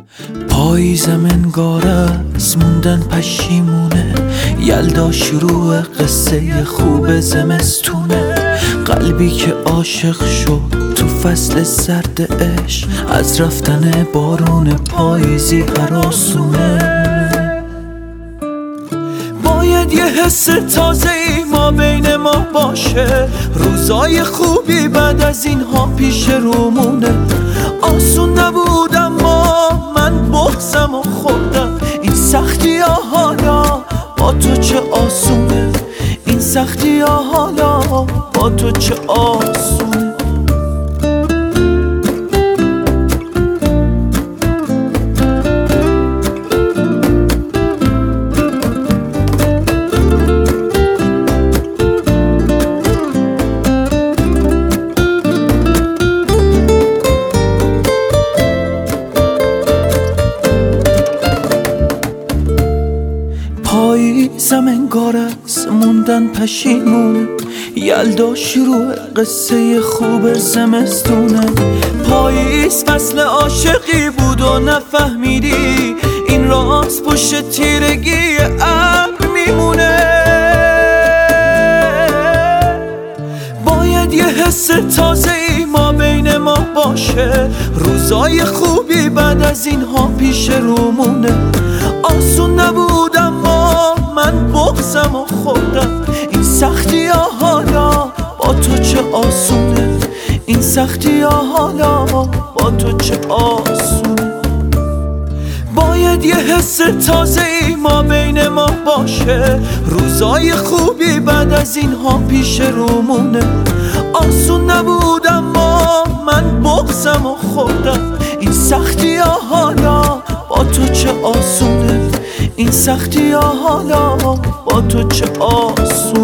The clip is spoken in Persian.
پاییزم انگار از موندن پشیمونه، یلدا شروع قصه خوب زمستونه. قلبی که عاشق شد تو فصل سرد عشق، از رفتن بارون پاییزی هراسونه. باید یه حس تازه‌ای ما بین ما باشه، روزای خوبی بعد از اینها پیش رومونه. آسون نبود اما من بغضم و خوردم، این سختی ها حالا با تو چه آسونه، این سختی ها حالا با تو چه آسونه. پاییزم انگار از موندن پشیمونه، یلدا شروع قصه خوب زمستونه. پاییز فصل عاشقی بود و نفهمیدی، این راز پشت تیرگی ابر میمونه. باید یه حس تازه‌ای ما بین ما باشه، روزای خوبی بعد از اینها پیش رومونه. آسون نبود اما من بغضم و خوردم، این سختی ها حالا با تو چه آسونه، این سختی ها حالا با تو چه آسونه. باید یه حس تازه‌ای ما بین ما باشه، روزای خوبی بعد از اینها پیش رومونه. آسون نبود اما من بغضم و خوردم، این سختی ها حالا با تو چه آسونه، این سختی ها حالا با تو چه آسونه.